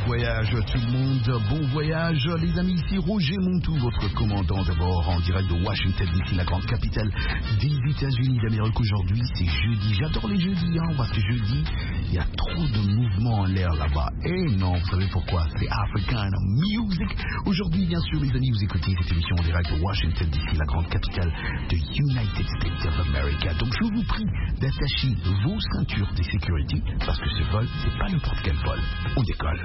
voyage tout le monde, bon voyage les amis, ici Roger Montou, votre commandant d'abord en direct de Washington DC, la grande capitale des États-Unis d'Amérique. Aujourd'hui c'est jeudi, j'adore les jeudis parce que jeudi il y a trop de mouvements en l'air là-bas. Et non, vous savez pourquoi? C'est African Music. Aujourd'hui bien sûr les amis, vous écoutez cette émission en direct de Washington DC, la grande capitale de United States of America. Donc je vous prie d'attacher vos ceintures de sécurité parce que ce vol c'est pas n'importe quel vol. On décolle.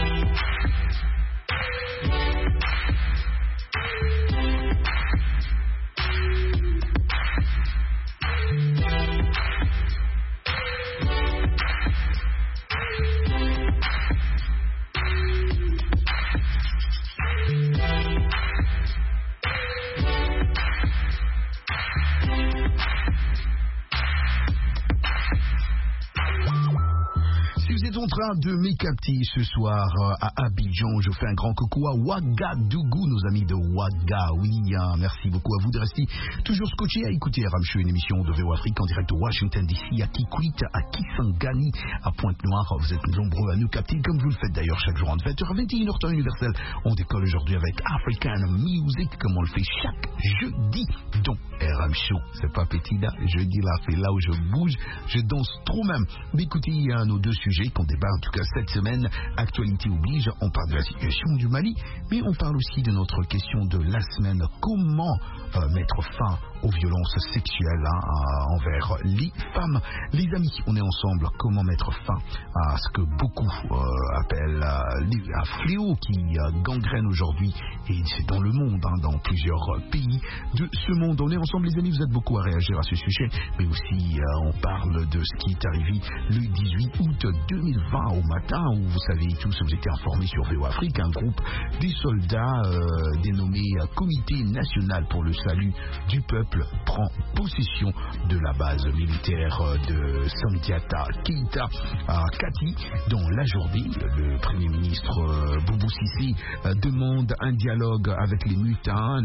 En train de m'écapter ce soir à Abidjan, je fais un grand coucou à Ouagadougou, nos amis de Ouaga. Oui, merci beaucoup à vous de rester toujours scotchés à écouter RM Show, une émission de VO Afrique en direct de Washington DC, à Kikwit, à Kisangani, à Pointe-Noire. Vous êtes nombreux à nous capter, comme vous le faites d'ailleurs chaque jour en 20h, 21h temps universel. On décolle aujourd'hui avec African Music, comme on le fait chaque jeudi. Donc, RM Show, c'est pas petit là, jeudi là, c'est là où je bouge, je danse trop même. Mais écoutez, il y a nos deux sujets qu'on débat en tout cas cette semaine. Actualité oblige, on parle de la situation du Mali, mais on parle aussi de notre question de la semaine. Comment mettre fin aux violences sexuelles envers les femmes? Les amis, on est ensemble. Comment mettre fin à ce que beaucoup appellent un fléau qui gangrène aujourd'hui, et c'est dans le monde, dans plusieurs pays de ce monde. On est ensemble les amis, vous êtes beaucoup à réagir à ce sujet, mais aussi on parle de ce qui est arrivé le 18 août 2020 au matin, où vous savez tous, vous étiez informés sur VO Afrique, un groupe des soldats dénommé Comité National pour le Salut du Peuple prend possession de la base militaire de Sandiata Keita à Kati. Dans la journée, le Premier ministre Boubou Cissé demande un dialogue avec les mutins.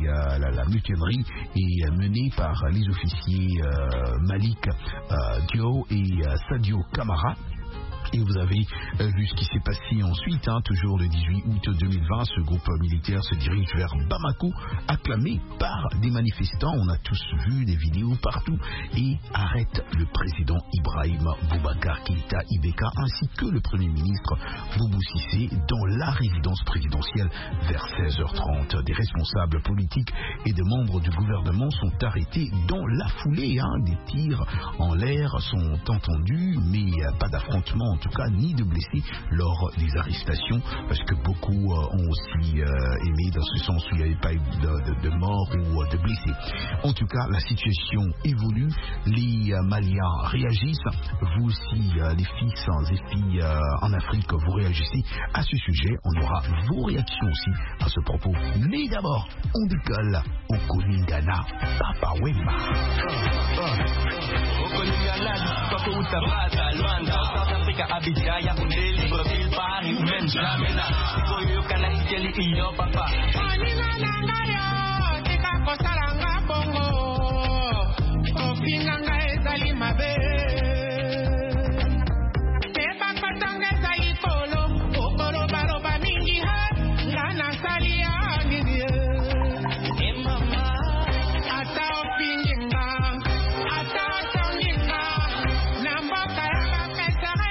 La mutinerie est menée par les officiers Malik Dio et Sadio Kamara. Et vous avez vu ce qui s'est passé ensuite, toujours le 18 août 2020, ce groupe militaire se dirige vers Bamako, acclamé par des manifestants. On a tous vu des vidéos partout, et arrête le président Ibrahim Boubacar Keïta Ibeka ainsi que le Premier ministre Boubou Cissé dans la résidence présidentielle vers 16h30. Des responsables politiques et des membres du gouvernement sont arrêtés dans la foulée. Des tirs en l'air sont entendus, mais pas d'affrontement en tout cas, ni de blessés lors des arrestations, parce que beaucoup ont aussi aimé dans ce sens où il n'y avait pas eu de morts ou de blessés. En tout cas, la situation évolue, les Maliens réagissent, vous aussi, les fils et filles en Afrique, vous réagissez à ce sujet. On aura vos réactions aussi à ce propos. Mais d'abord, on décolle au Kolingana, Papa Wemba. Abidjan, ya Undeli, Brazil, Paris, même jamais là. Koyo kana ikeli iyo papa. Oninga nanga yo, tika kosaranga bongo. Ofinga nga ezali mabe. Teba kotanga ezali polo, okolo baloba mingi ha, ngana sali ya nini. E mama, ata ofinga, ata otonginga, namboka ya pesare.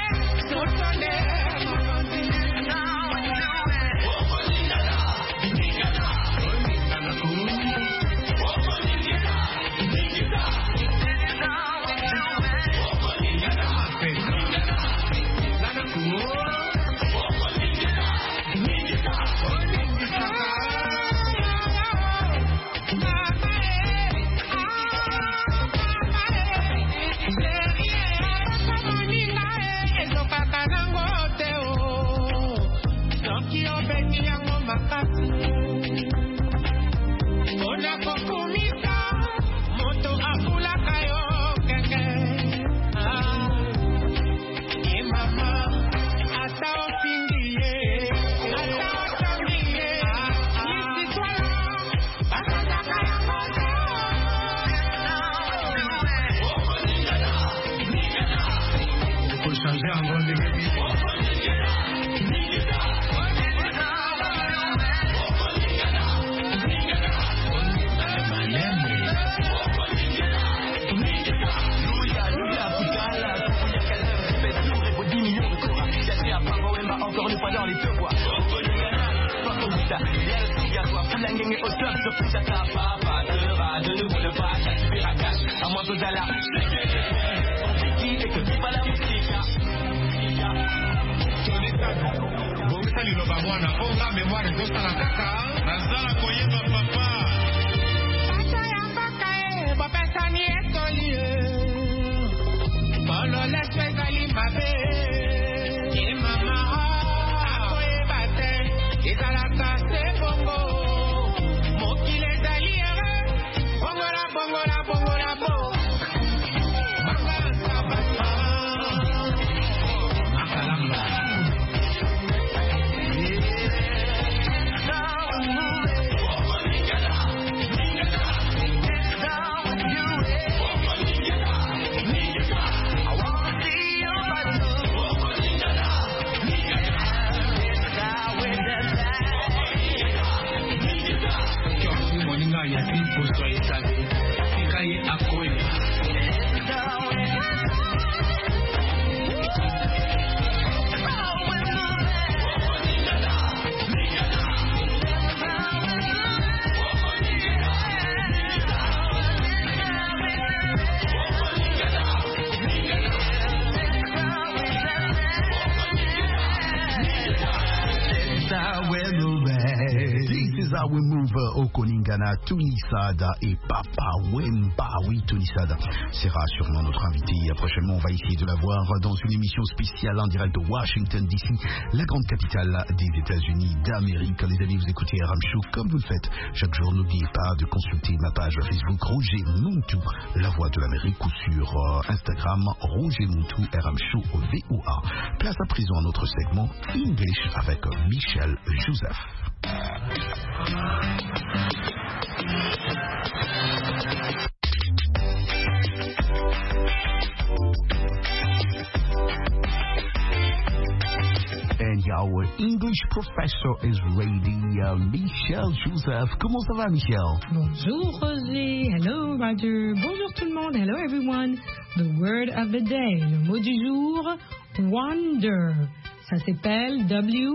quoi. Pakomita, yel, yatwa, fulangenge au top, so push ta papa, de nouveau le pas, tu verras cash, à moi que d'Allah. Qui est que viva la musique. Bongisa liloba mwana onga memoire ezosala kaka nazala koyeba papa Pasa ya mpaka bapesani etoli Bolo leswe ezali mabe Mama akoyeba te ezalaka se bongo mokili ezali ere bongola bongola bongola bo Makasa basa Makalamba ya tipo soy sabe calle akoya How we move au Koningana, Tunisada et Papa Wemba. Oui, Tunisada sera sûrement notre invité. Prochainement, on va essayer de la voir dans une émission spéciale en direct de Washington DC, la grande capitale des États-Unis d'Amérique. Les amis, vous écoutez RM Show comme vous le faites chaque jour. N'oubliez pas de consulter ma page Facebook Roger Montou, la voix de l'Amérique, ou sur Instagram Roger Montou, RM Show VOA. Place à présent à notre segment English avec Michel Joseph. And our English professor is ready, Michel Joseph. Comment ça va, Michel? Bonjour, Roger. Hello, Roger. Bonjour tout le monde. Hello, everyone. The word of the day. Le mot du jour, wonder. Ça s'appelle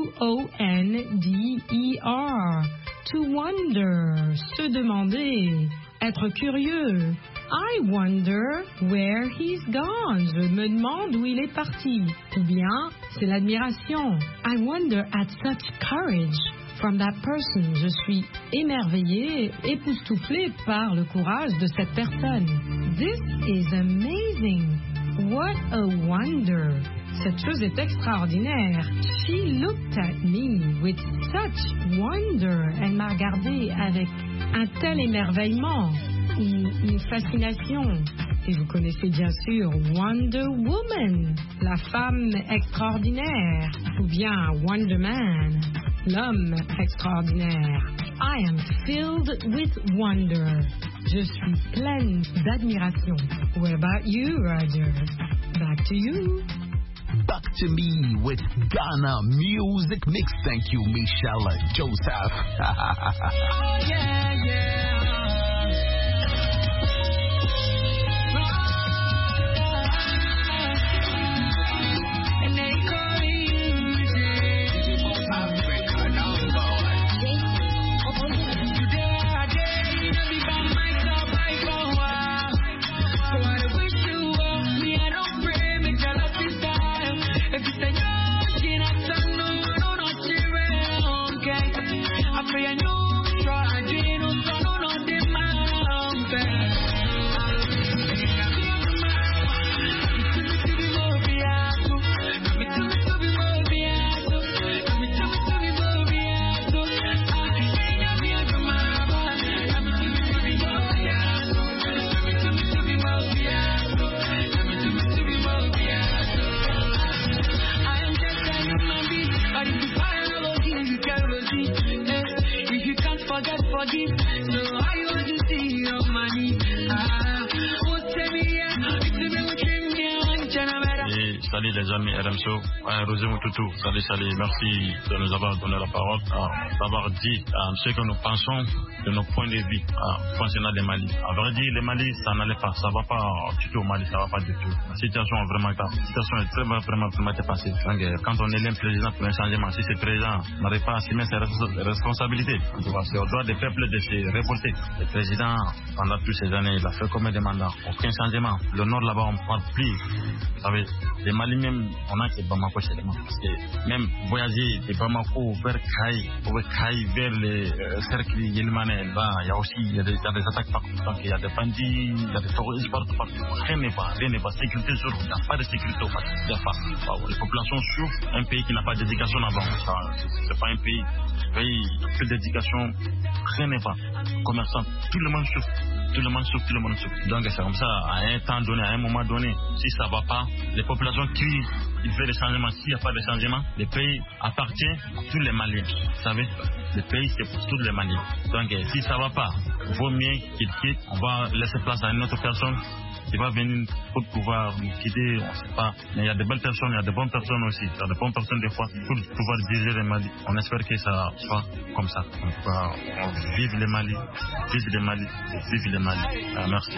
W-O-N-D-E-R. To wonder, se demander, être curieux. I wonder where he's gone. Je me demande où il est parti. Ou bien, c'est l'admiration. I wonder at such courage from that person. Je suis émerveillée, époustouflée par le courage de cette personne. This is amazing. What a wonder. Cette chose est extraordinaire. She looked at me with such wonder. Elle m'a regardé avec un tel émerveillement, une fascination. Et vous connaissez bien sûr Wonder Woman, la femme extraordinaire, ou bien Wonder Man, l'homme extraordinaire. I am filled with wonder. Je suis pleine d'admiration. What about you, Roger? Back to you. Back to me with Ghana Music Mix. Thank you, Michel Joseph. Oh, yeah, yeah. salue les amis RMSO, Rosé Moutoutou, salut, merci de nous avoir donné la parole, d'avoir dit ce que nous pensons de nos points de vue concernant le Mali. À vrai dire, le Mali, ça n'allait pas, ça va pas du tout au Mali, ça va pas du tout. La situation est vraiment grave, la situation est vraiment dépassée. Donc, quand on élit un président pour un changement, si ce président n'arrive pas à assumer ses responsabilités, c'est au droit des peuples de se révolter. Le président, pendant toutes ces années, il a fait combien de mandats? Aucun changement. Le nord là-bas, on ne parle plus. Vous savez, les Mali même, on a que Bamako chez les Mali. Parce que même voyager de Bamako vers Kaï, vers les cercles yélimanais, là, il y a des attaques partout. Donc il y a des bandits, il y a des terroristes partout. Rien n'est pas. Sécurité zéro. Il n'y a pas de sécurité au Mali. Il y a pas. Les populations souffrent. Un pays qui n'a pas d'éducation avant. C'est pas un pays. Plus d'éducation, rien n'est pas. Commerçant, tout le monde souffre. Donc c'est comme ça, à un temps donné, à un moment donné, si ça ne va pas, les populations crient, il fait des changements. S'il n'y a pas de changement, le pays appartient à tous les Maliens. Vous savez, le pays c'est pour tous les Maliens. Donc si ça ne va pas, il vaut mieux qu'il quitte, on va laisser place à une autre personne. Il va venir pour pouvoir nous quitter, on ne sait pas. Mais il y a de belles personnes, il y a de bonnes personnes aussi. Il y a de bonnes personnes des fois pour pouvoir diriger le Mali. On espère que ça soit comme ça. En tout cas, on vive le Mali, vive le Mali, vive le Mali. Merci.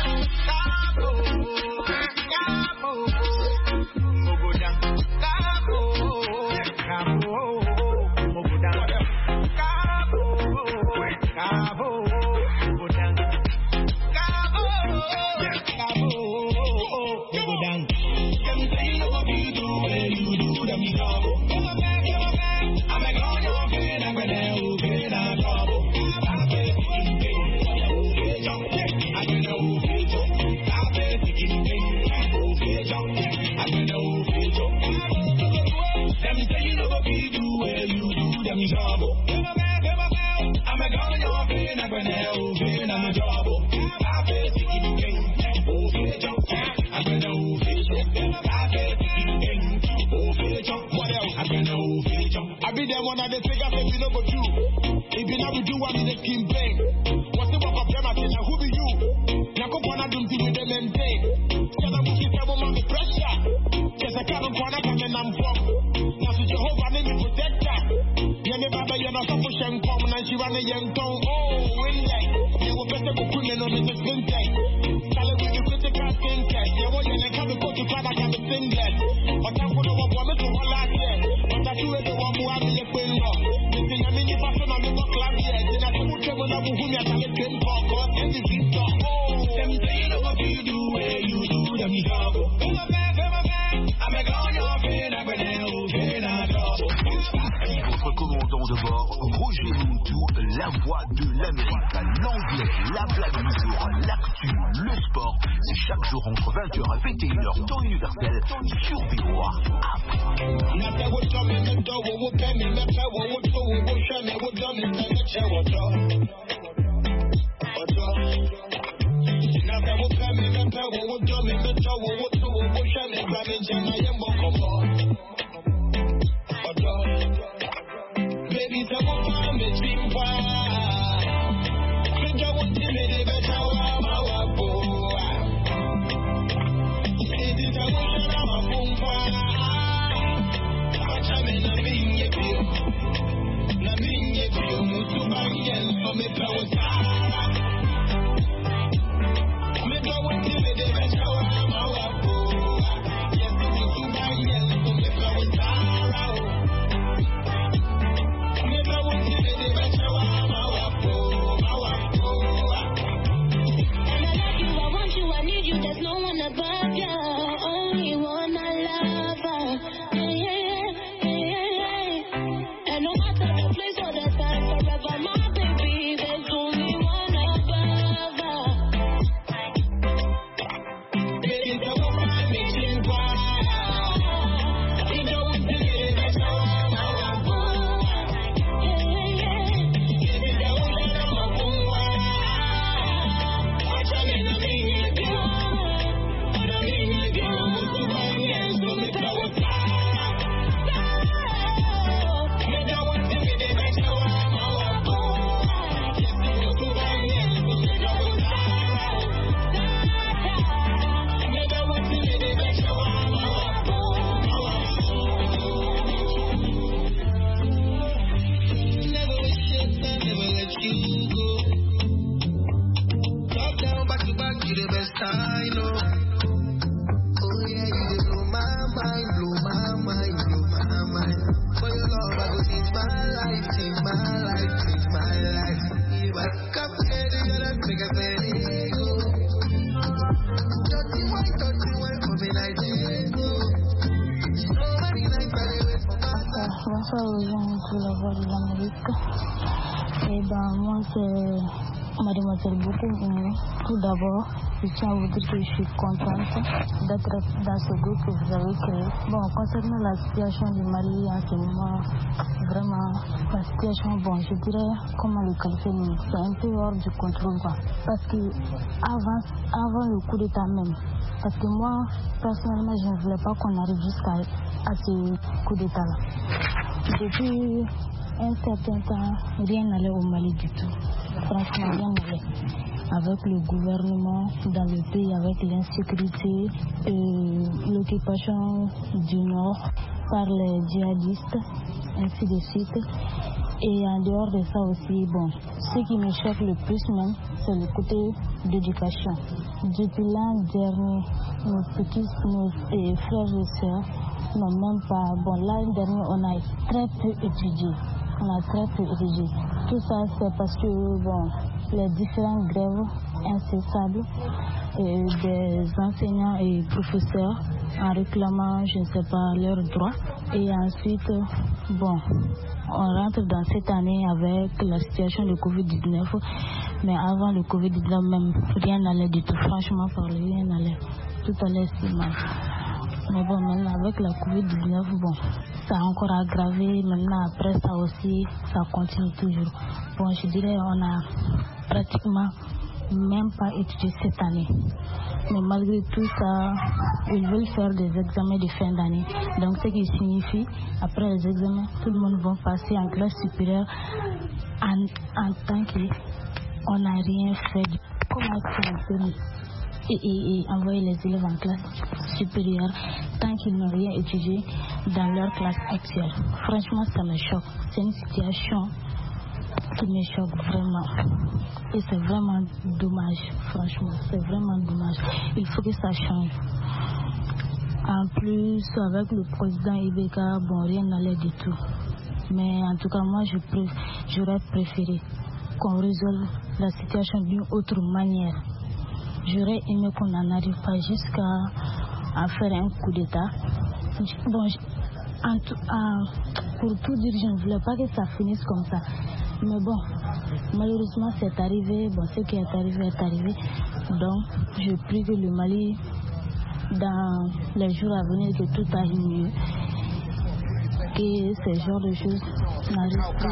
Votre commandant de bord, Roger Moutou, la voix de l'Amérique, l'anglais, la blague du jour, l'actu, le sport. C'est chaque jour entre 20h et 21h, temps universel, sur VOA. de l'Amérique. Et ben moi c'est Mademoiselle beaucoup. Tout d'abord, je tiens à vous dire que je suis contente d'être dans ce groupe que vous avez créé. Bon, concernant la situation du Mali en ce moment, vraiment, la situation, bon, je dirais, comment le qualifier, c'est un peu hors du contrôle, quoi. Parce que avant le coup d'État même, parce que moi, personnellement, je ne voulais pas qu'on arrive jusqu'à ce coup d'État-là. Depuis un certain temps, rien n'allait au Mali du tout. Franchement, rien n'allait. Avec le gouvernement dans le pays, avec l'insécurité, l'occupation du Nord par les djihadistes, ainsi de suite. Et en dehors de ça aussi, bon, ce qui me choque le plus même, c'est le côté d'éducation. Depuis l'an dernier, nos frères et sœurs n'ont même pas... Bon, l'an dernier, on a très peu étudié. Tout ça, c'est parce que, bon, les différentes grèves incessables des enseignants et professeurs en réclamant, je ne sais pas, leurs droits. Et ensuite, bon, on rentre dans cette année avec la situation de Covid-19. Mais avant le Covid-19 même, rien n'allait du tout. Franchement parler, rien n'allait. Tout allait si mal. Mais bon, maintenant avec la Covid-19, bon, ça a encore aggravé. Maintenant après ça aussi, ça continue toujours. Bon, je dirais on a pratiquement même pas étudié cette année. Mais malgré tout ça, ils veulent faire des examens de fin d'année. Donc ce qui signifie, après les examens, tout le monde va passer en classe supérieure en tant qu'on n'a rien fait. Comment est-ce qu'on peut et envoyer les élèves en classe supérieure tant qu'ils n'ont rien étudié dans leur classe actuelle? Franchement, ça me choque. C'est une situation qui me choque vraiment. Et c'est vraiment dommage, franchement. C'est vraiment dommage. Il faut que ça change. En plus, avec le président Ibeka, bon, rien n'allait du tout. Mais en tout cas, moi, j'aurais préféré qu'on résolve la situation d'une autre manière. J'aurais aimé qu'on n'en arrive pas jusqu'à faire un coup d'État. Bon, pour tout dire, je ne voulais pas que ça finisse comme ça. Mais bon, malheureusement, c'est arrivé. Bon, ce qui est arrivé est arrivé. Donc, je prie que le Mali, dans les jours à venir, que tout aille mieux. Que ce genre de choses n'arrivent plus.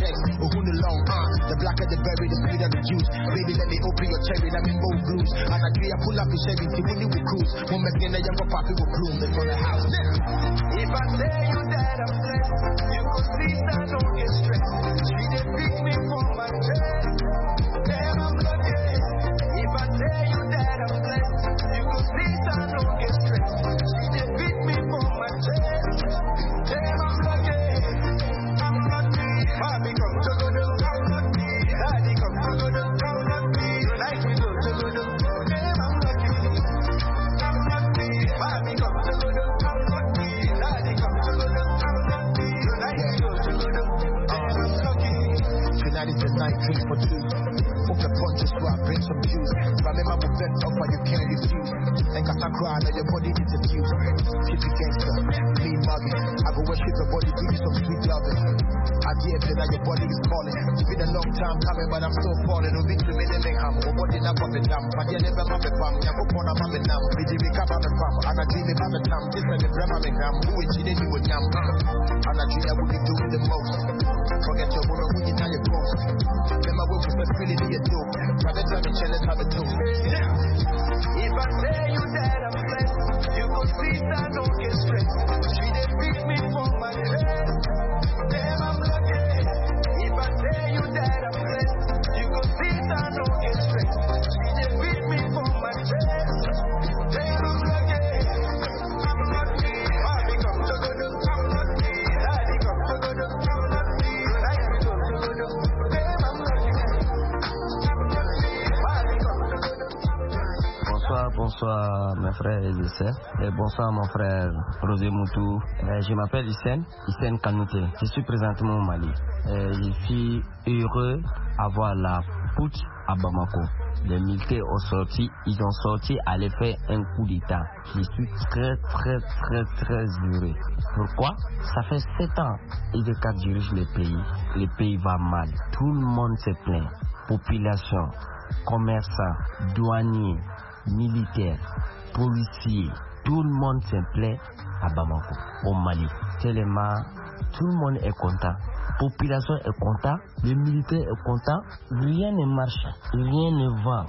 The blacker the berry, the sweeter the juice. Baby, let me open your cherry, I'm in both blues. And I agree, I pull up the Chevy, see when you will cruise. Won't make me a younger poppy will bloom in front of the house. If I tell you that I'm blessed, you could please I don't get stressed. She did pick me for my chest. Damn, I'm lucky. If I tell you that I'm blessed, you could please I don't get stressed. She did pick me for my chest. Damn, I'm lucky. I'm lucky. Mommy come to go to I'm lucky. Daddy come to go to I'm lucky. Tonight we go to go to damn, I'm lucky. I'm lucky. Mommy come to go to I'm lucky. Daddy come to go to I'm lucky. Tonight we go to go to damn, I'm lucky. Tonight is the night, drink for two. Open punches so I bring some juice. Remember my bent up but you can't refuse. And cause I cry now your body needs a fuse. Chippy gangster, me mugging. I go worship your body, give you some sweet loving. I dare play that your body is falling. It's been a long time coming but I'm still falling. No big to me in the ham. My body not up and down. But you never have a fam. You go on a mammy now. Did you recover the fam? And I dream about the time. This is the grandma me gram. Who is she then you would yam? And I dream I would be doing the most. Forget your woman who you tell your post. Remember when we first really need a dope. By the time you chill it, have a toast. If I tell you that I'm blessed, you go see I don't get stressed. She did pick me for my chest. Damn, I'm lucky. If I tell you that I'm blessed, you go see I don't get stressed. She did pick me for my chest. Damn, I'm lucky. I'm lucky. Mommy come to go to I'm lucky. Daddy come to go to I'm lucky. Tonight we go to go to damn, I'm lucky. I'm lucky. Mommy come to go to Bonsoir mes frères et mes sœurs et bonsoir mon frère Rosé Moutou. Je m'appelle Hissène Kanouté. Je suis présentement au Mali. Je suis heureux d'avoir la putsch à Bamako. Les militaires ont sorti, ils ont sorti à aller faire un coup d'État. Je suis très heureux. Pourquoi? Ça fait 7 ans IDK dirige le pays va mal. Tout le monde se plaint. Population, commerçants, douaniers, militaires, policiers, tout le monde se plaint à Bamako, au Mali. Tellement, tout le monde est content. Population est content, les militaires est content, rien ne marche, rien ne va,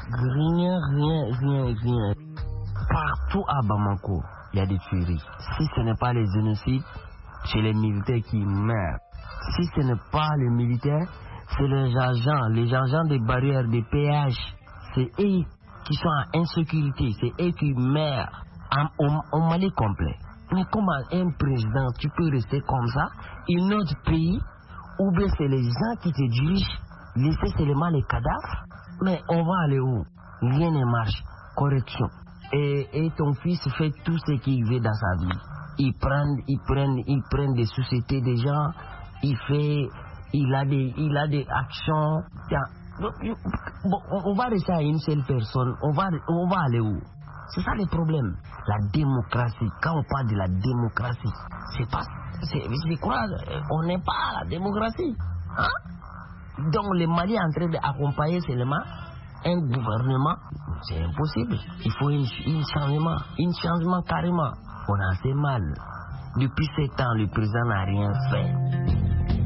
rien. Partout à Bamako, il y a des tueries. Si ce n'est pas les génocides, c'est les militaires qui meurent. Si ce n'est pas les militaires, c'est les agents des barrières, des péages. C'est eux qui sont en insécurité, c'est eux qui meurent au Mali complet. Mais comment un président, tu peux rester comme ça, un autre pays, ou bien c'est les gens qui te dirigent, laisser seulement les cadavres? Mais on va aller où? Rien ne marche. Correction. Et ton fils fait tout ce qu'il veut dans sa vie. Il prend des sociétés des gens, il a des actions. Bon, on va rester à une seule personne, on va aller où? C'est ça le problème. La démocratie, quand on parle de la démocratie, c'est quoi? On n'est pas à la démocratie. Hein? Donc le Mali est en train d'accompagner seulement un gouvernement. C'est impossible. Il faut un changement carrément. On a assez mal. Depuis 7 ans, le président n'a rien fait.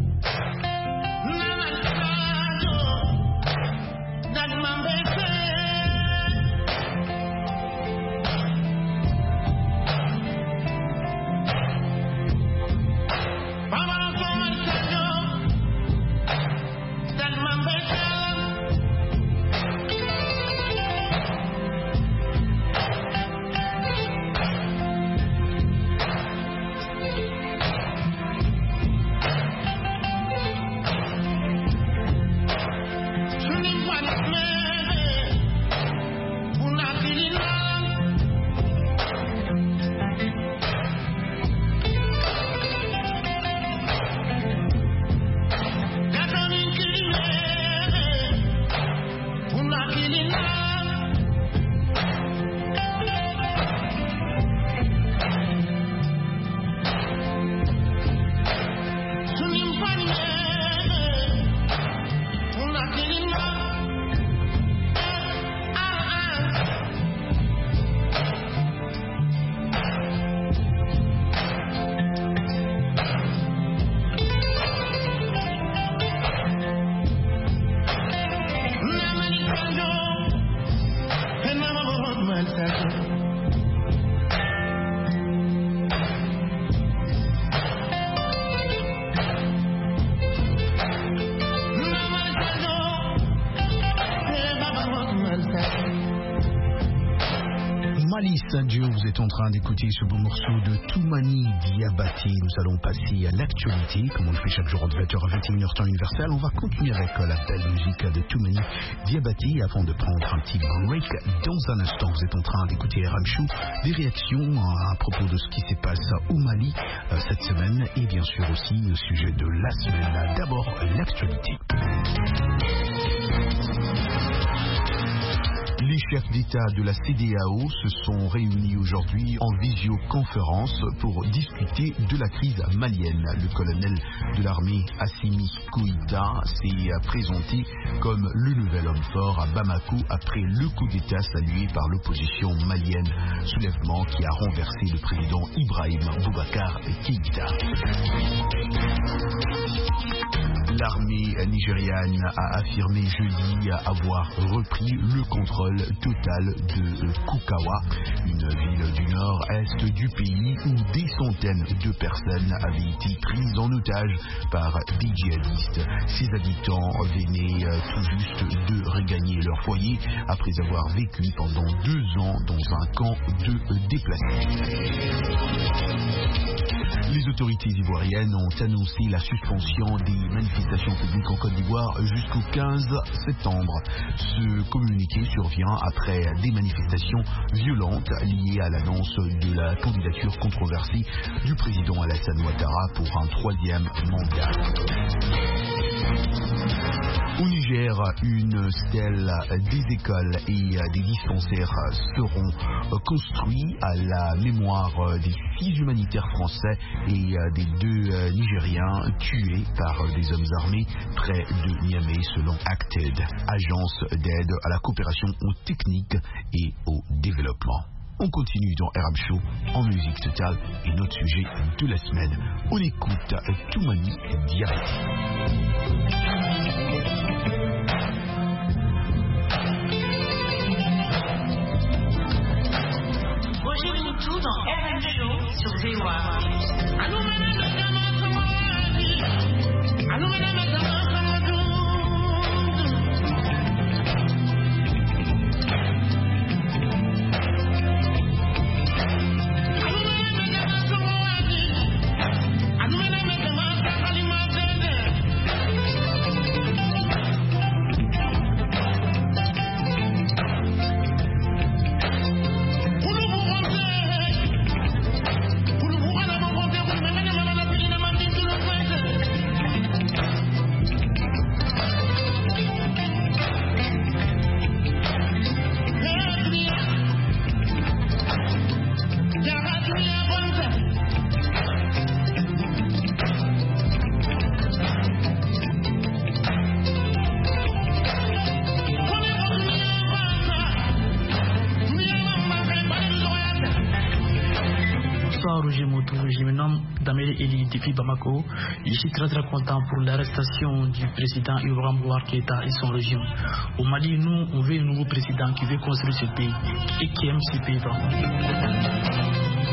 Sadio, vous êtes en train d'écouter ce beau morceau de Toumani Diabaté. Nous allons passer à l'actualité, comme on le fait chaque jour de 20h à 21h temps universel. On va continuer avec la belle musique de Toumani Diabaté avant de prendre un petit break. Dans un instant, vous êtes en train d'écouter RM Show, des réactions à propos de ce qui se passe au Mali cette semaine et bien sûr aussi le sujet de la semaine. D'abord, l'actualité. Les chefs d'État de la CEDEAO se sont réunis aujourd'hui en visioconférence pour discuter de la crise malienne. Le colonel de l'armée Assimi Goïta s'est présenté comme le nouvel homme fort à Bamako après le coup d'État salué par l'opposition malienne, soulèvement qui a renversé le président Ibrahim Boubacar Keïta. L'armée nigériane a affirmé jeudi avoir repris le contrôle total de Kukawa, une ville du nord-est du pays où des centaines de personnes avaient été prises en otage par des djihadistes. Ces habitants venaient tout juste de regagner leur foyer après avoir vécu pendant 2 ans dans un camp de déplacés. Les autorités ivoiriennes ont annoncé la suspension des manifestations publiques en Côte d'Ivoire jusqu'au 15 septembre. Ce communiqué survient après des manifestations violentes liées à l'annonce de la candidature controversée du président Alassane Ouattara pour un 3e mandat. Au Niger, hier, une stèle des écoles et des dispensaires seront construits à la mémoire des 6 humanitaires français et des 2 Nigériens tués par des hommes armés près de Niamey selon Acted, agence d'aide à la coopération aux techniques et au développement. On continue dans RM Show en musique totale et notre sujet de la semaine. On écoute Toumani Diarra. Roger Moutou dans RM Show sur VOA. Je me nomme Damel Eli depuis Bamako. Je suis très content pour l'arrestation du président Ibrahim Boubacar Keïta et son régime. Au Mali, nous, on veut un nouveau président qui veut construire ce pays et qui aime ce pays vraiment.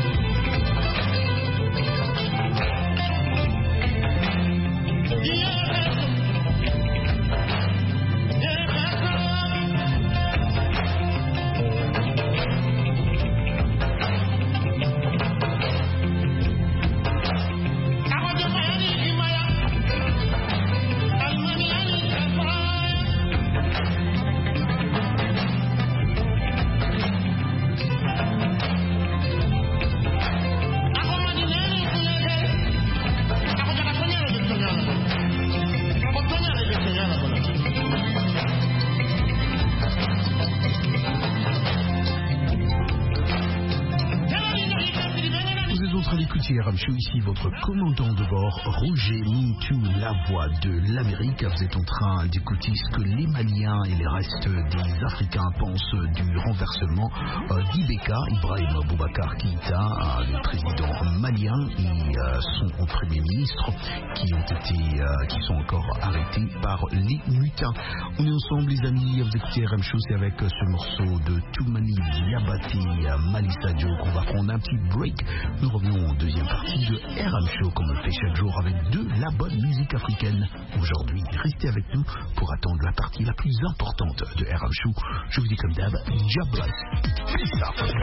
Ici votre commandant de bord, Roger Moutou, la voix de l'Amérique. Vous êtes en train d'écouter ce que les Maliens et les restes des Africains pensent du renversement d'Ibeka, Ibrahim Boubacar Keïta, le président malien et son premier ministre, qui sont encore arrêtés par les mutins. On est ensemble les amis, vous écoutez RM Show, c'est avec ce morceau de Toumani Diabaté, Mali Sadio qu'on va prendre un petit break. Nous revenons en deuxième partie de RM Show comme on le fait chaque jour avec de la bonne musique africaine. Aujourd'hui, restez avec nous pour attendre la partie la plus importante de RM Show. Je vous dis comme d'hab, Jabba. Peace out.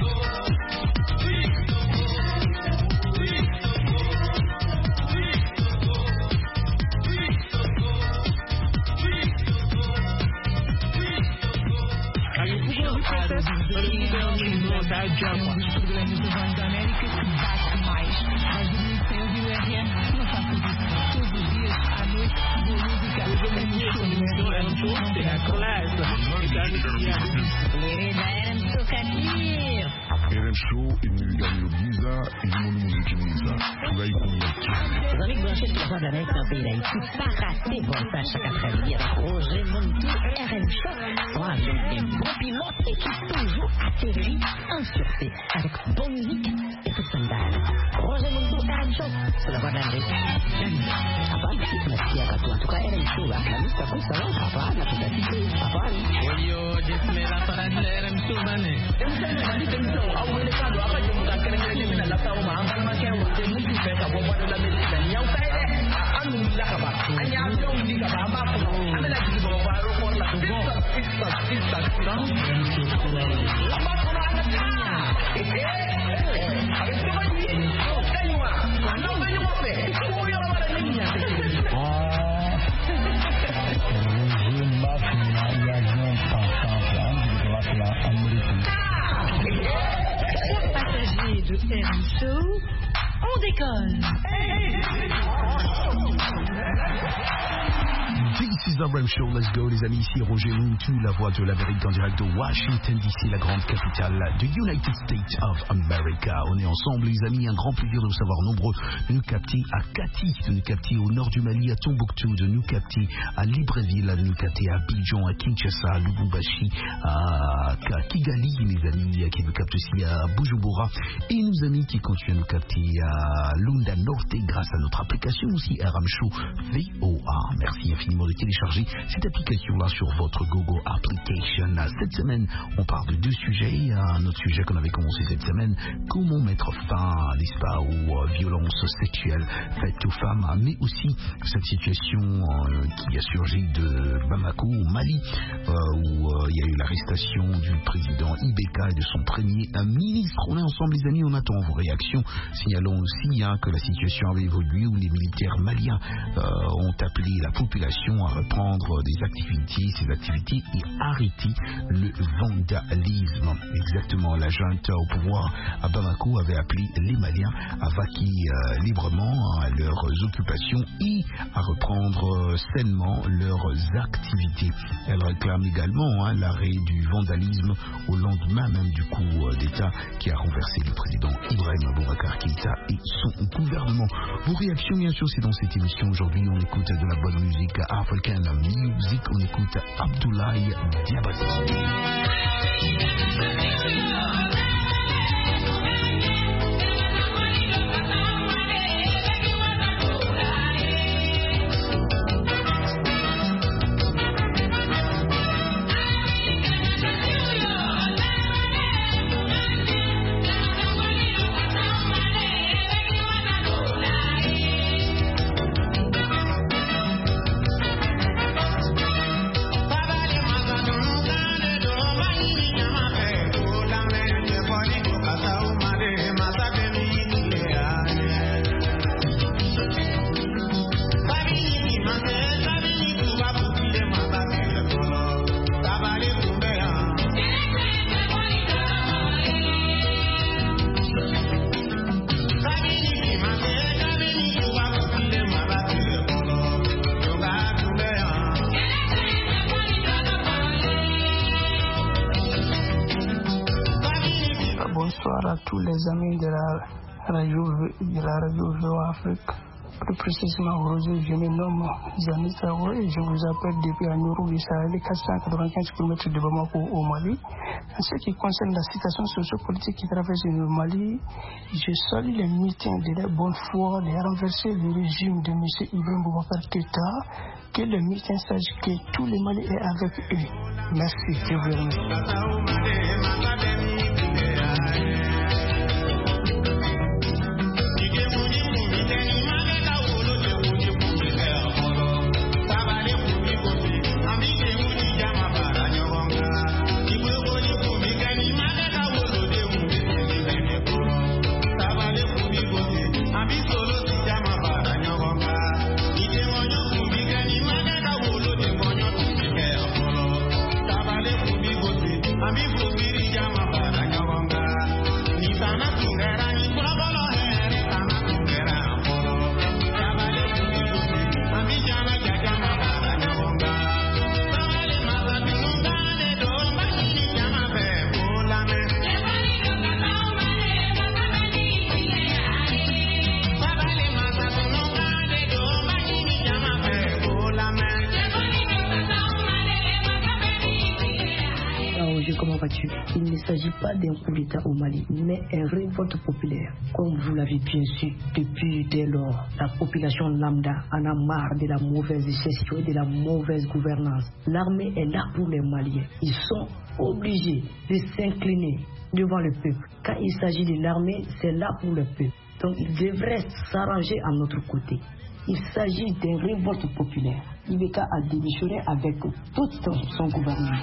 RM Show imeganyiro byiza irimo n'umuziki mwiza turayikunda. Les amis branchés de la d'Amérique dans le pays d'Haïti, pas rater votre chaque après-midi avec Roger Moutou RM Show. Moi, j'aime des bons pilotes et qui toujours atterrit en sûreté avec bonne musique et tout scandale. Roger Moutou RM Show, c'est la voix d'Amérique. Apa ici, merci à toi. En tout cas, RM Show, la musique, ça va, papa, la totalité, papa. Yo, j'espère la parade de RM Show, mané. Passagers de RM Show, on décolle. This This is the RM Show, let's go les amis, ici Roger Muntu, la voix de l'Amérique en direct de Washington DC, la grande capitale de United States of America. On est ensemble les amis, un grand plaisir de vous savoir nombreux, de nous capter à Kati, de nous capter au nord du Mali, à Tombouctou, de nous capter à Libreville, de nous capter à Abidjan, à Kinshasa, à Lubumbashi, à Kigali les amis, qui nous captent aussi à Bujumbura, et nos amis qui continuent à nous capter à Lunda Norte grâce à notre application aussi RM Show VOA. Merci infiniment de télécharger cette application-là sur votre Google Application. Cette semaine, on parle de deux sujets. Un autre sujet qu'on avait commencé cette semaine, comment mettre fin, n'est-ce pas, aux violences sexuelles faites aux femmes, mais aussi cette situation qui a surgi de Bamako au Mali, où il y a eu l'arrestation du président Ibeka et de son premier ministre. On est ensemble les amis, on attend vos réactions. Signalons aussi que la situation avait évolué, où les militaires maliens ont appelé la population à reprendre ces activités et arrêter le vandalisme. Exactement, la junte au pouvoir à Bamako avait appelé les Maliens à vaquer librement à leurs occupations et à reprendre sainement leurs activités. Elle réclame également l'arrêt du vandalisme au lendemain même du coup d'État qui a renversé le président Ibrahim Boubacar Keïta et son gouvernement. Vos réactions bien sûr c'est dans cette émission. Aujourd'hui on écoute de la bonne musique African Music, on écoute Abdoulaye Diabate. Bonsoir à tous les amis de la radio VOA Afrique. Plus précisément, aujourd'hui, je me nomme Zani Traoré et je vous appelle depuis Agnoro du Sahel, 495 km de Bamako au Mali. En ce qui concerne la situation sociopolitique qui traverse le Mali, je salue les militants de la bonne foi de renverser le régime de M. Ibrahim Boubacar Keïta, que les militants sachent que tout le Mali est avec eux. Merci, je vous remercie. Il ne s'agit pas d'un coup d'État au Mali, mais une révolte populaire. Comme vous l'avez bien su, depuis dès lors, la population lambda en a marre de la mauvaise gestion et de la mauvaise gouvernance. L'armée est là pour les Maliens. Ils sont obligés de s'incliner devant le peuple. Quand il s'agit de l'armée, c'est là pour le peuple. Donc ils devraient s'arranger à notre côté. Il s'agit d'une révolte populaire. Ibeka a démissionné avec tout son gouvernement.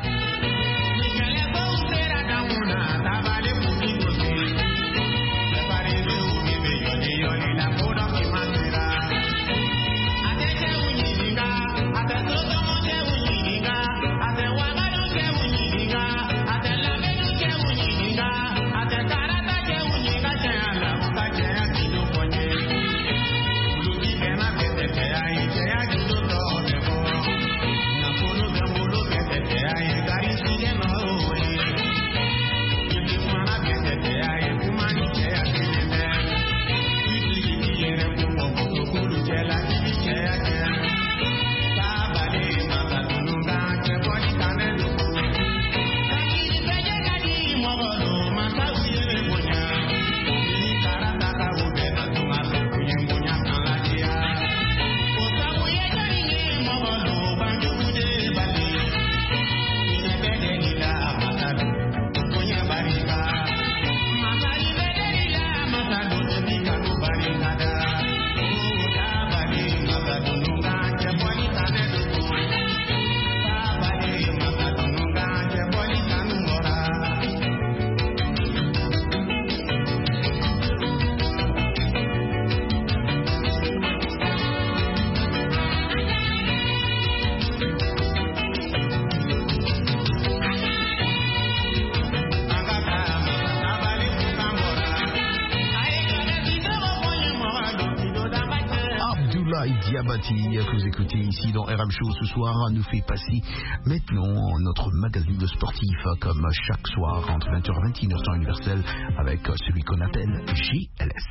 Diabati que vous écoutez ici dans RM Show ce soir nous fait passer maintenant notre magazine sportif comme chaque soir entre 20h et 21h temps universel avec celui qu'on appelle JLS.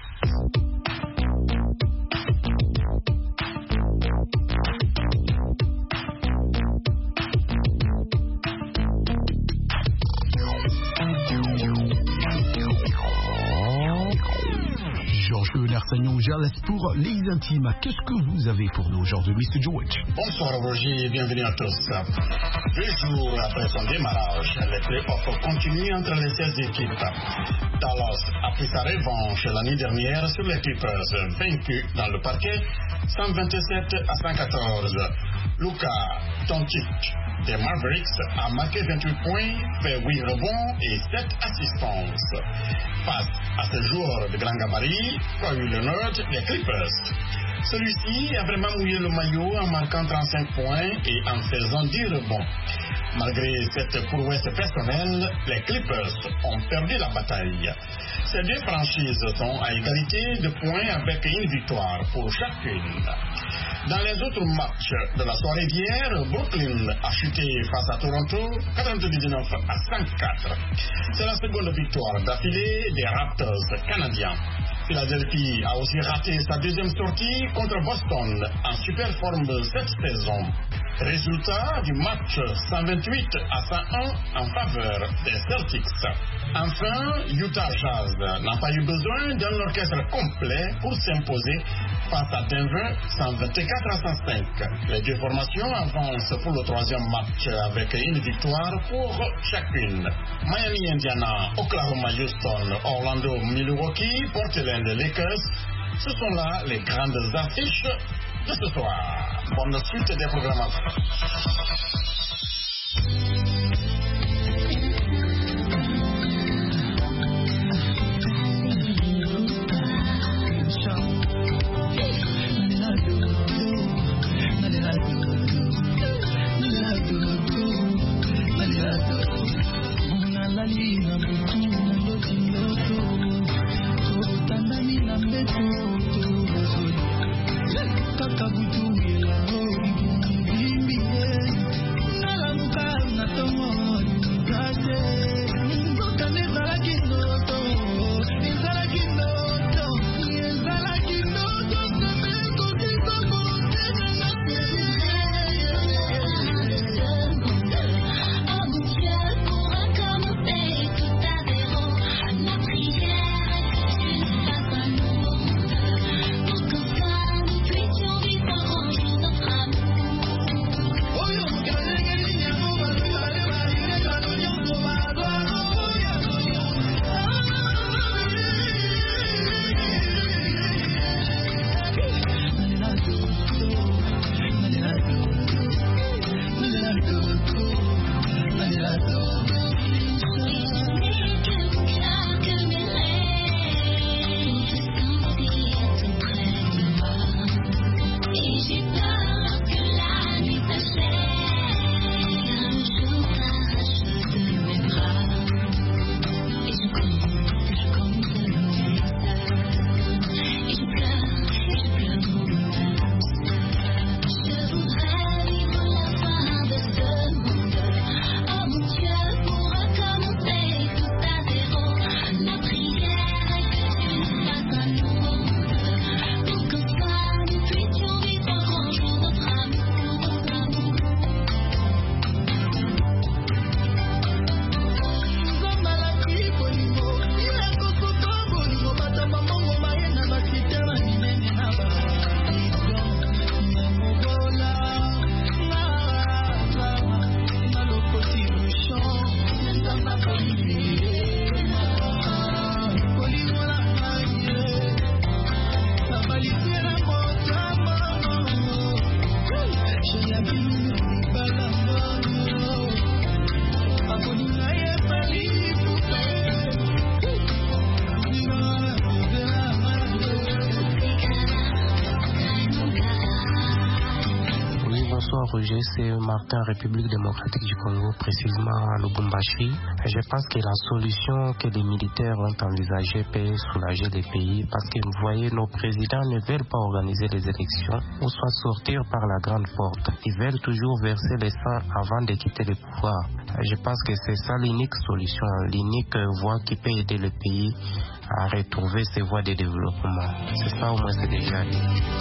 L'Arsagnon JLS pour les intimes. Qu'est-ce que vous avez pour nous aujourd'hui, Mr. George? Bonsoir Roger, bienvenue à tous. 2 jours après son démarrage, les playoffs continuent entre les 16 équipes. Dallas a pris sa revanche l'année dernière sur les Clippers, vaincus dans le parquet 127 à 114. Luka Doncic des Mavericks a marqué 28 points, fait 8 rebonds et 7 assistances. Face à ce joueur de grand gabarit, Kawhi Leonard des Clippers. Celui-ci a vraiment mouillé le maillot en marquant 35 points et en faisant 10 rebonds. Malgré cette prouesse personnelle, les Clippers ont perdu la bataille. Ces 2 franchises sont à égalité de points avec une victoire pour chacune. Dans les autres matchs de la soirée d'hier, Brooklyn a chuté face à Toronto 99 à 104. C'est la seconde victoire d'affilée des Raptors canadiens. Philadelphie a aussi raté sa deuxième sortie contre Boston en super forme cette saison. Résultat du match 128 à 101 en faveur des Celtics. Enfin, Utah Jazz n'a pas eu besoin d'un orchestre complet pour s'imposer face à Denver 124 à 105. Les 2 formations avancent pour le 3e match avec une victoire pour chacune. Miami, Indiana, Oklahoma, Houston, Orlando, Milwaukee, Portland, Lakers, ce sont là les grandes affiches de ce soir. Bonne suite des programmations. projet, c'est Martin, République démocratique du Congo, précisément à Lubumbashi. Je pense que la solution que les militaires ont envisagée peut soulager les pays parce que vous voyez, nos présidents ne veulent pas organiser les élections ou soit sortir par la grande porte. Ils veulent toujours verser le sang avant de quitter le pouvoir. Je pense que c'est ça l'unique solution, l'unique voie qui peut aider le pays à retrouver ses voies de développement. C'est ça au moins, c'est déjà dit.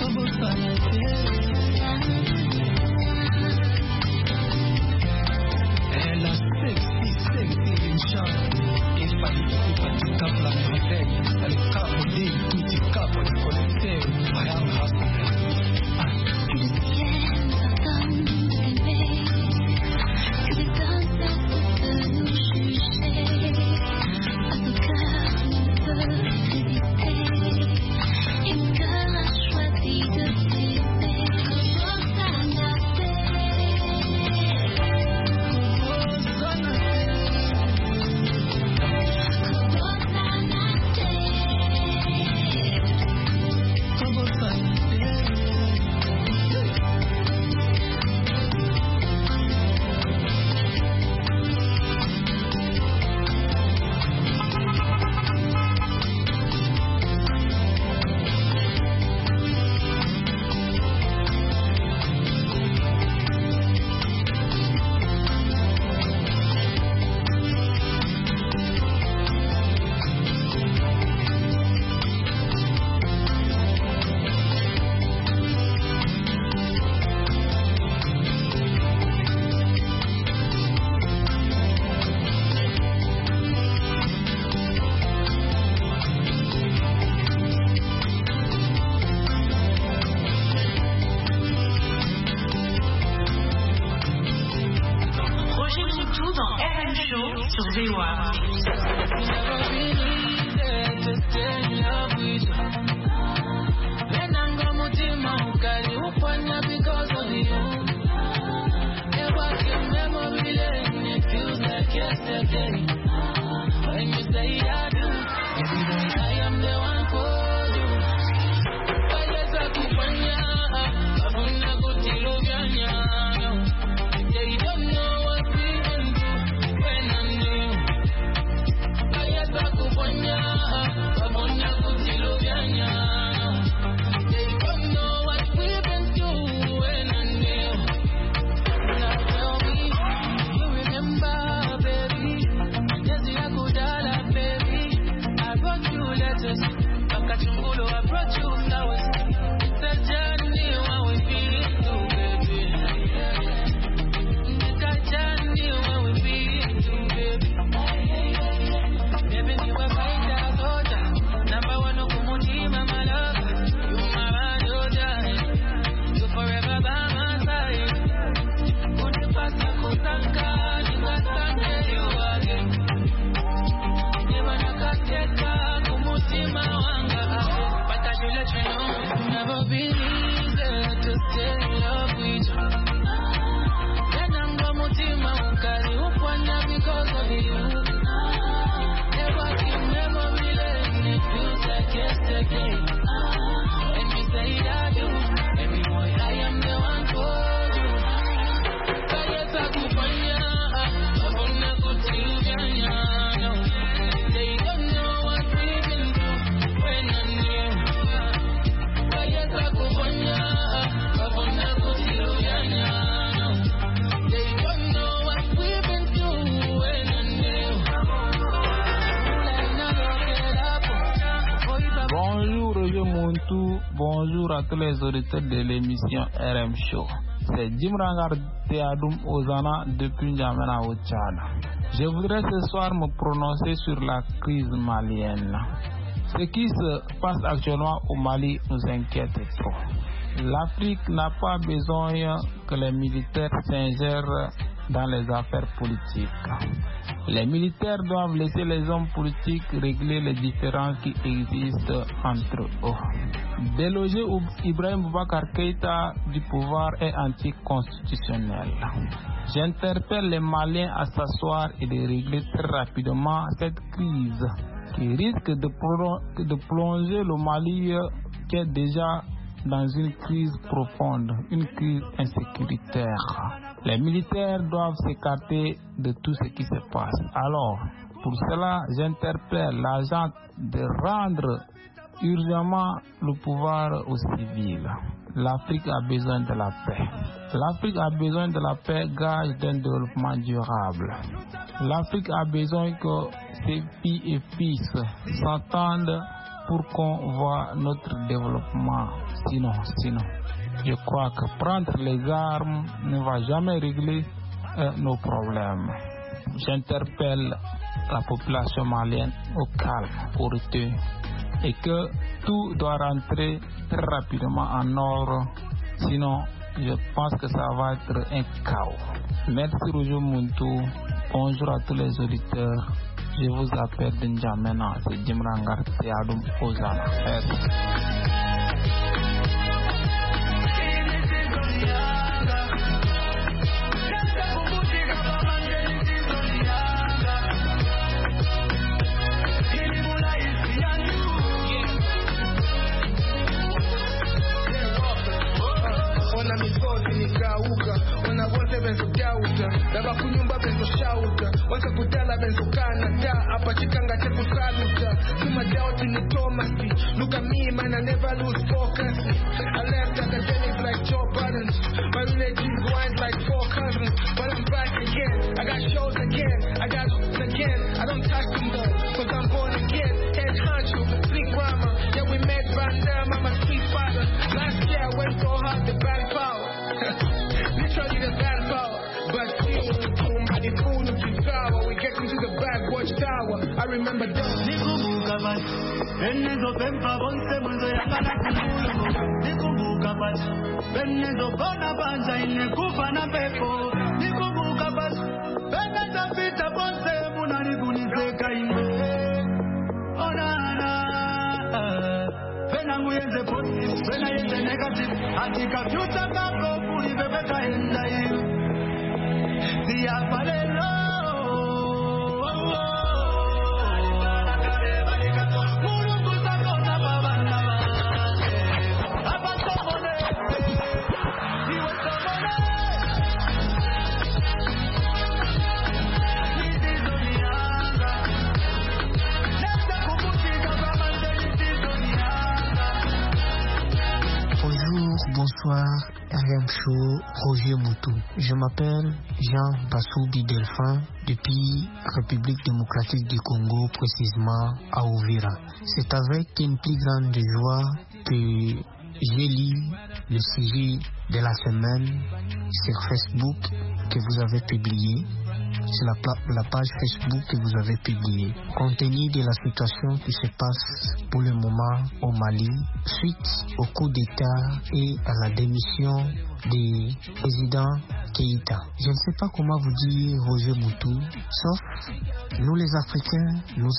Bonjour à tous les auditeurs de l'émission RM Show. C'est Jim Rangar Teadoum Ozana depuis N'Djamena au Tchad. Je voudrais ce soir me prononcer sur la crise malienne. Ce qui se passe actuellement au Mali nous inquiète trop. L'Afrique n'a pas besoin que les militaires s'ingèrent dans les affaires politiques. Les militaires doivent laisser les hommes politiques régler les différends qui existent entre eux. Déloger Ibrahim Boubacar Keïta du pouvoir est anticonstitutionnel. J'interpelle les Maliens à s'asseoir et de régler très rapidement cette crise qui risque de plonger le Mali qui est déjà dans une crise profonde, une crise insécuritaire. Les militaires doivent s'écarter de tout ce qui se passe. Alors, pour cela, j'interpelle l'agent de rendre urgemment le pouvoir aux civils. L'Afrique a besoin de la paix. L'Afrique a besoin de la paix, gage d'un développement durable. L'Afrique a besoin que ses filles et fils s'entendent pour qu'on voit notre développement. Sinon, je crois que prendre les armes ne va jamais régler nos problèmes. J'interpelle la population malienne au calme, au retenu, et que tout doit rentrer très rapidement en ordre, sinon je pense que ça va être un chaos. Merci Roger Muntu, bonjour à tous les auditeurs, je vous appelle N'Djamena, c'est Djimrangar Teadoum Ozana. Wana wote benzo kyauta Daba kunyumba benzo shauta Wasa kutala benzo kanada Apa chikanga cheku saluta Tuma doubt in the Thomasy Look at me man I never lose focus I left academics like Joe Budden My relatives wind like 4 cousins But I'm back again I got shows again I got again I don't touch them though Cause I'm born again Head honcho, slick rama Yeah we met Van Damme I'm a street fighter Last year I went so hard the band power Literally the bad power, but still, by the fool of Chizawa, we get into the back watchtower. I remember those. Nikumbuka basi, benezo pempa bonse mwenzo yakala kumulumo. Nikumbuka basi, benezo kona banza inekufa na pepo. Nikumbuka basi, benezo pita bonse munani kuniseka ime. Onana, bena nguyenze positive, bena yenze negative. Atika future kako. Bonsoir, RM Show, Roger Moutou. Je m'appelle Jean Bassoubi Delphin depuis République démocratique du Congo, précisément à Uvira. C'est avec une plus grande joie que j'ai lu le sujet de la semaine sur Facebook que vous avez publié. C'est la page Facebook que vous avez publiée. Compte tenu de la situation qui se passe pour le moment au Mali, suite au coup d'État et à la démission du président Keïta. Je ne sais pas comment vous dire, Roger Moutou, sauf nous les Africains,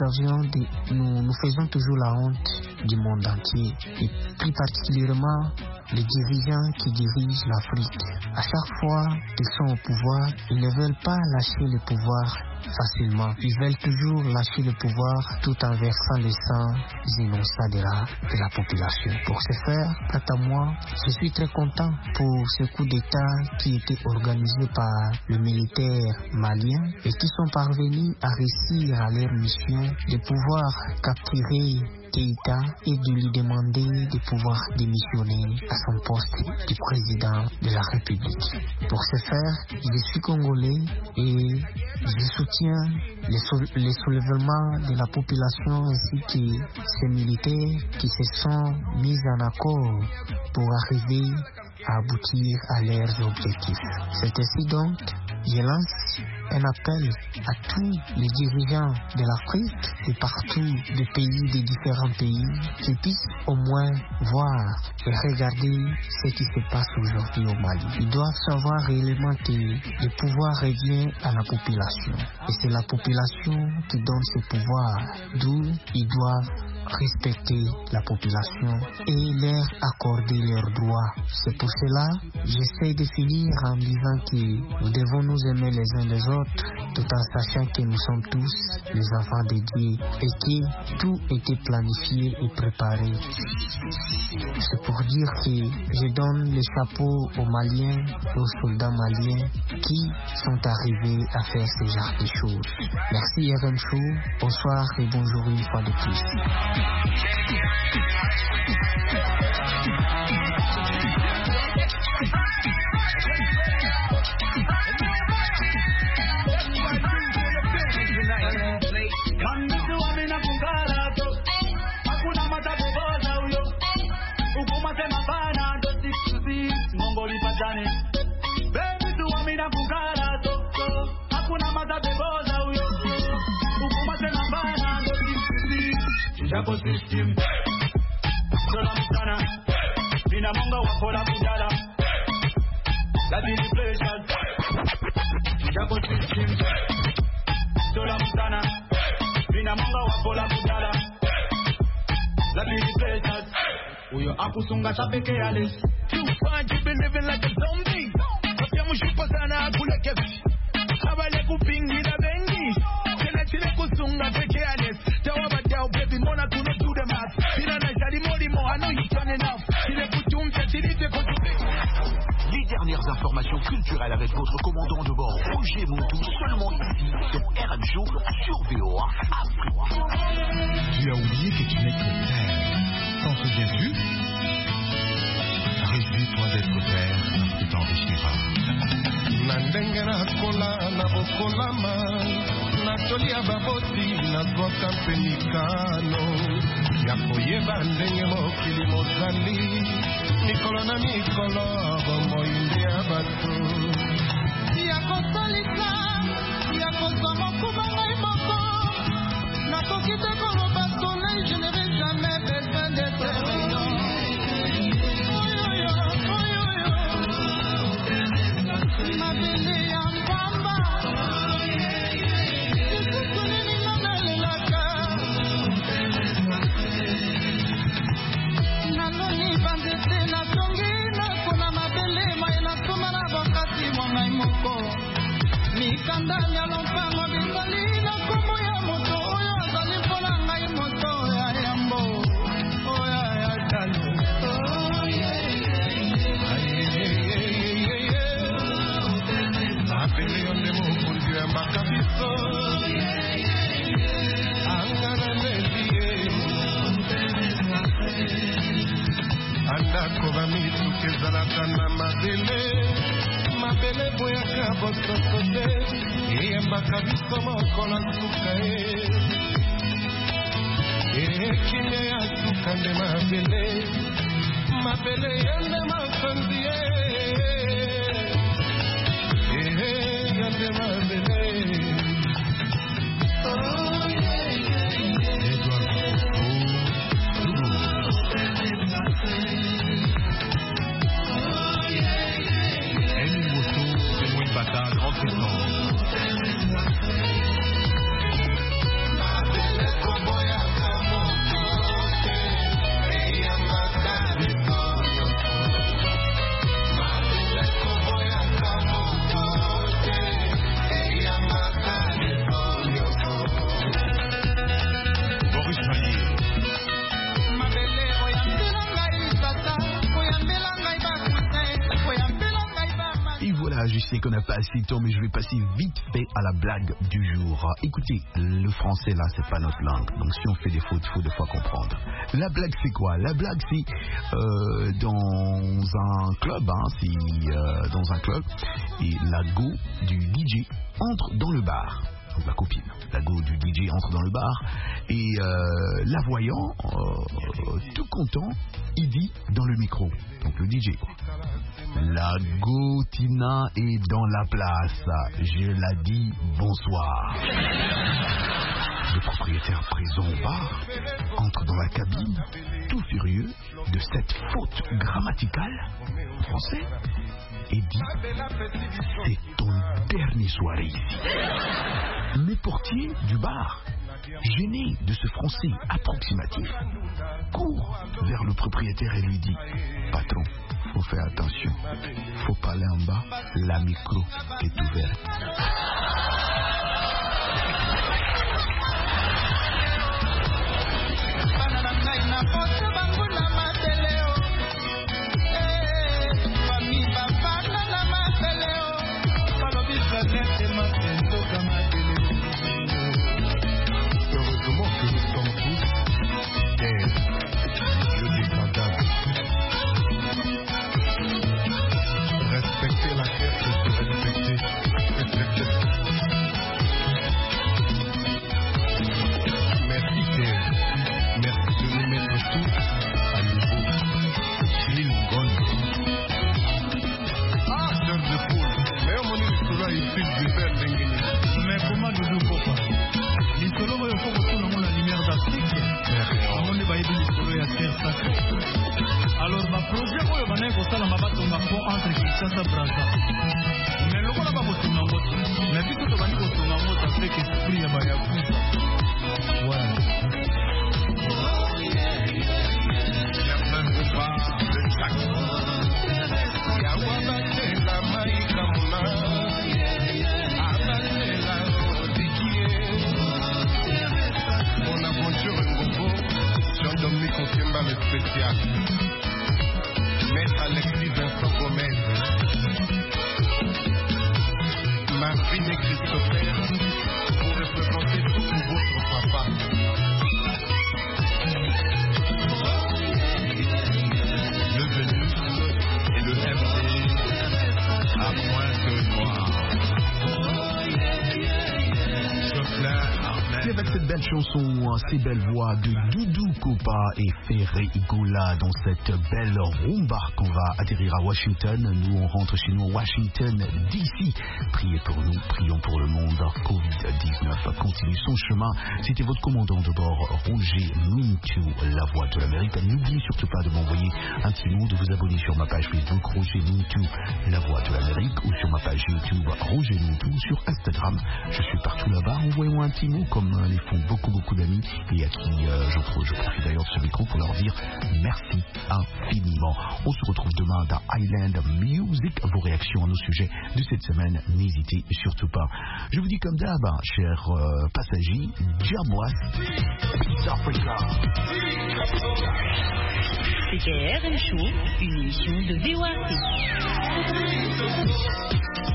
nous faisons toujours la honte du monde entier, et plus particulièrement les dirigeants qui dirigent l'Afrique. À chaque fois qu'ils sont au pouvoir, ils ne veulent pas lâcher le pouvoir facilement. Ils veulent toujours lâcher le pouvoir tout en versant le sang innocent de la population. Pour ce faire, quant à moi, je suis très content pour ce coup d'État qui était organisé par le militaire malien et qui sont parvenus à réussir à leur mission de pouvoir capturer Keïta et de lui demander de pouvoir démissionner à son poste de président de la République. Pour ce faire, je suis congolais et je soutiens les soulèvements de la population ainsi que ces militaires qui se sont mis en accord pour arriver à aboutir à leurs objectifs. C'est ainsi donc, je lance un appel à tous les dirigeants de l'Afrique et partout des différents pays qui puissent au moins voir et regarder ce qui se passe aujourd'hui au Mali. Ils doivent savoir réellement que le pouvoir revient à la population et c'est la population qui donne ce pouvoir, d'où ils doivent respecter la population et leur accorder leurs droits. C'est pour cela j'essaie de finir en disant que nous devons nous aimer les uns les autres tout en sachant que nous sommes tous les enfants de Dieu et que tout était planifié et préparé. C'est pour dire que je donne le chapeau aux Maliens et aux soldats maliens qui sont arrivés à faire ce genre de choses. Merci RM Show, bonsoir et bonjour une fois de plus. System. Solamsana, Binamonga wakola kujala. That is the pleasure. Jago system. Solamsana, Binamonga wakola kujala. That is the pleasure. Uyo akusunga tapeke alis. You find you been living like a zombie. Kapya mushupa sana akule kevi. Habale kupingira bengi. Tena chile kusunga peke alis. Baby, mona to not do the math. I know you turn enough. Les dernières informations culturelles avec votre commandant de bord, Roger Montou, seulement ici, sur RM Show, sur VOA Afrique. Tu as oublié que tu n'es que père. T'en souviens-tu? Réjouis-toi d'être père, tu t'enrichiras. Nandengera kola na bokolama. Natolia baboti na zwaka penikano ya koyeba ndenge mokili mozali mikolo na mikolo bomoinde ya bato ya kosalisa ya kozwa mokuba ngai moko nakoki te koloba soleil je ne vais jamais besoin d'être mabele ya mbamba mikanda ya lompango bizali na kombo ya moto oyo azali mpona ngai moto ya yambo oyo ya talo apele yo nde mokonzi ya makabiso angana nelie andako bamituka ezalaka na mabele mabele boyaka bososo te eyembaka biso mokolo suka ekine ya suka nde mabele yande mokonzi yande mabele Grande puissance. Je sais qu'on n'a pas assez de temps, mais je vais passer vite fait à la blague du jour. Écoutez, le français là, c'est pas notre langue. Donc si on fait des fautes, il faut des fois comprendre. La blague, c'est quoi? La blague, c'est dans un club, dans un club, et la go du DJ entre dans le bar. Donc la copine, la go du DJ entre dans le bar et la voyant, tout content, il dit dans le micro, donc le DJ quoi. La go Tina est dans la place, je la dis bonsoir. Le propriétaire présent au bar entre dans la cabine, tout furieux de cette faute grammaticale en français, et dit: c'est ton dernier soirée ici. Le portier du bar Gêné de ce français approximatif, court vers le propriétaire et lui dit: patron, faut faire attention, faut parler en bas, la micro est ouverte. Heureusement que nous sommes tous des yeux dégradables. Respecter la terre, c'est se respecter. Merci terre, merci de nous mettre tous à nouveau. Lingon. Ah, chef de poule, mais on est sur là, il suit du fer d'Engeni. Mais comment nous nous pouvons? L'histoire, il faut que tout le monde la lumière d'Afrique. On est baillé de l'histoire et à terre sacrée. Alors, ma projet, moi, je vais vous faire ma batte entre Kinshasa et Brazza. Mais le monde n'a pas votre nom. Mais puis, tout le monde a votre nom, ça fait que l'esprit est baillé à vous. Ouais. Jean-Dominique Okiemba, le spécial. Maître Alexis Vincent Gomez. Marvin et Christopher, pour représenter tout votre papa. Le Vénus et le MD à Pointe Noire. Et avec cette belle chanson, ces belles voix de Doudou Kopa et Ferré Igola dans cette belle rumba qu'on va atterrir à Washington. Nous, on rentre chez nous à Washington DC. Priez pour nous, prions pour le monde. Covid-19 continue son chemin. C'était votre commandant de bord, Roger Mintu, la voix de l'Amérique. N'oubliez surtout pas de m'envoyer un petit mot, de vous abonner sur ma page Facebook, Roger Mintu, la voix de l'Amérique, ou sur ma page YouTube, Roger Mintu, sur Instagram. Je suis partout là-bas. Envoyez-moi un petit mot, comme les font beaucoup d'amis, et à qui je profite d'ailleurs de ce micro pour leur dire merci infiniment. On se retrouve demain dans Island Music. Vos réactions à nos sujets de cette semaine, n'hésitez surtout pas. Je vous dis comme d'hab, chers passagers, Jamwas, Peace Africa. C'était RM Show, une émission de VOA.